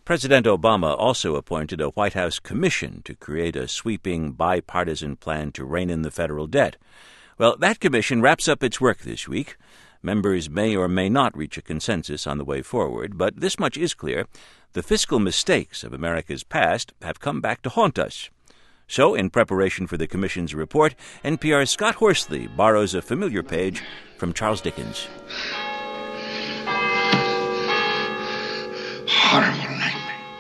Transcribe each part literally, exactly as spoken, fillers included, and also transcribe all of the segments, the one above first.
President Obama also appointed a White House commission to create a sweeping bipartisan plan to rein in the federal debt. Well, that commission wraps up its work this week. Members may or may not reach a consensus on the way forward, but this much is clear. The fiscal mistakes of America's past have come back to haunt us. So, in preparation for the Commission's report, N P R's Scott Horsley borrows a familiar page from Charles Dickens. Horrible nightmare.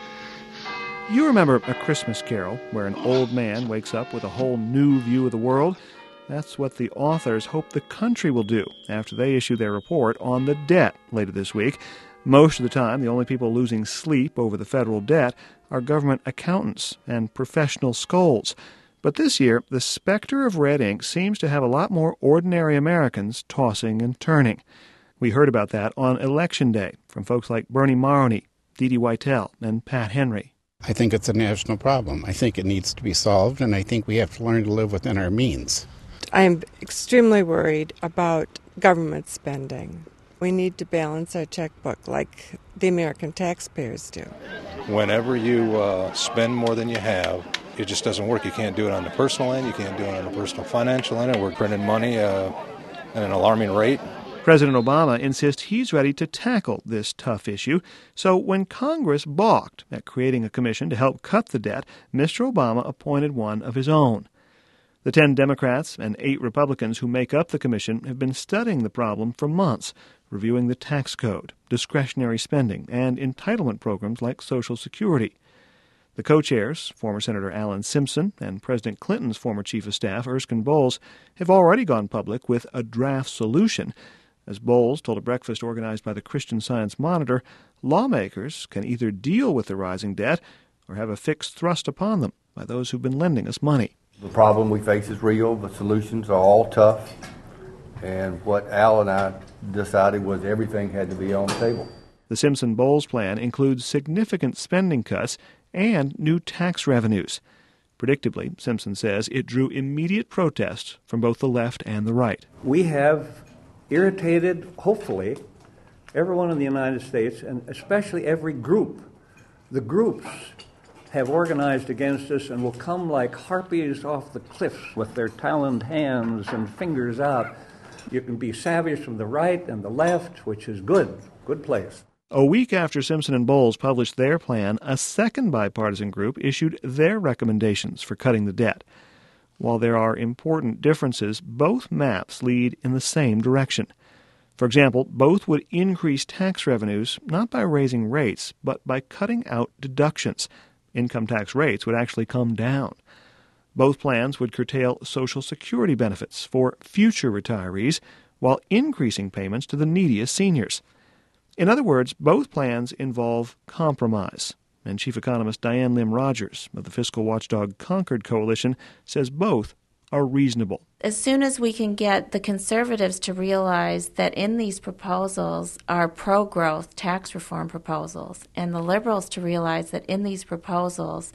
You remember A Christmas Carol, where an old man wakes up with a whole new view of the world? That's what the authors hope the country will do after they issue their report on the debt later this week. Most of the time, the only people losing sleep over the federal debt are government accountants and professional scolds. But this year, the specter of red ink seems to have a lot more ordinary Americans tossing and turning. We heard about that on Election Day from folks like Bernie Maroney, Dee Dee Witel, and Pat Henry. I think it's a national problem. I think it needs to be solved, and I think we have to learn to live within our means. I am extremely worried about government spending. We need to balance our checkbook like the American taxpayers do. Whenever you uh, spend more than you have, it just doesn't work. You can't do it on the personal end. You can't do it on the personal financial end. We're printing money uh, at an alarming rate. President Obama insists he's ready to tackle this tough issue. So when Congress balked at creating a commission to help cut the debt, Mister Obama appointed one of his own. The ten Democrats and eight Republicans who make up the commission have been studying the problem for months, reviewing the tax code, discretionary spending, and entitlement programs like Social Security. The co-chairs, former Senator Alan Simpson and President Clinton's former chief of staff, Erskine Bowles, have already gone public with a draft solution. As Bowles told a breakfast organized by the Christian Science Monitor, lawmakers can either deal with the rising debt or have a fix thrust upon them by those who've been lending us money. The problem we face is real. The solutions are all tough. And what Al and I decided was everything had to be on the table. The Simpson-Bowles plan includes significant spending cuts and new tax revenues. Predictably, Simpson says it drew immediate protest from both the left and the right. We have irritated, hopefully, everyone in the United States, and especially every group. The groups have organized against us and will come like harpies off the cliffs with their taloned hands and fingers out. You can be savage from the right and the left, which is good, good place. A week after Simpson and Bowles published their plan, a second bipartisan group issued their recommendations for cutting the debt. While there are important differences, both maps lead in the same direction. For example, both would increase tax revenues not by raising rates, but by cutting out deductions. Income tax rates would actually come down. Both plans would curtail Social Security benefits for future retirees while increasing payments to the neediest seniors. In other words, both plans involve compromise. And Chief Economist Diane Lim Rogers of the fiscal watchdog Concord Coalition says both are reasonable. As soon as we can get the conservatives to realize that in these proposals are pro-growth tax reform proposals, and the liberals to realize that in these proposals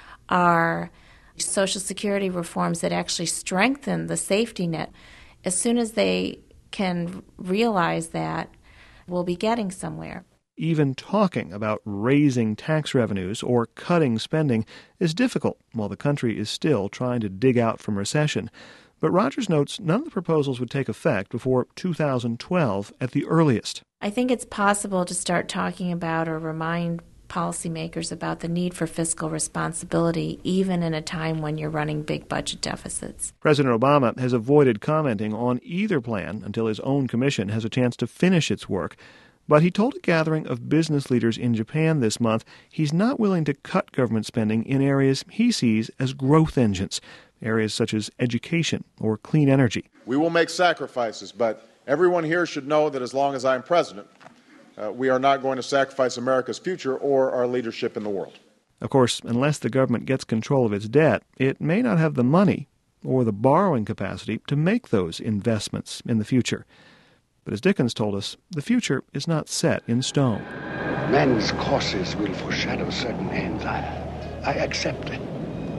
are Social Security reforms that actually strengthen the safety net, as soon as they can realize that, we'll be getting somewhere. Even talking about raising tax revenues or cutting spending is difficult while the country is still trying to dig out from recession. But Rogers notes none of the proposals would take effect before two thousand twelve at the earliest. I think it's possible to start talking about or remind policymakers about the need for fiscal responsibility even in a time when you're running big budget deficits. President Obama has avoided commenting on either plan until his own commission has a chance to finish its work. But he told a gathering of business leaders in Japan this month he's not willing to cut government spending in areas he sees as growth engines, areas such as education or clean energy. We will make sacrifices, but everyone here should know that as long as I'm president, uh, we are not going to sacrifice America's future or our leadership in the world. Of course, unless the government gets control of its debt, it may not have the money or the borrowing capacity to make those investments in the future. But as Dickens told us, the future is not set in stone. Men's courses will foreshadow certain ends. I, I accept it.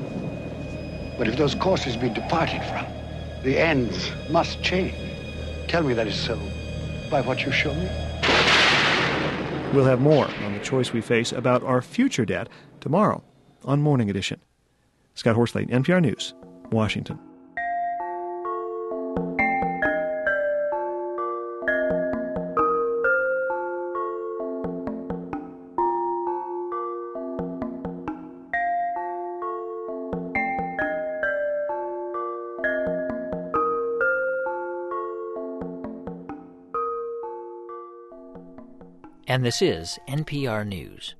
But if those courses be departed from, the ends must change. Tell me that is so by what you show me. We'll have more on the choice we face about our future debt tomorrow on Morning Edition. Scott Horsley, N P R News, Washington. And this is N P R News.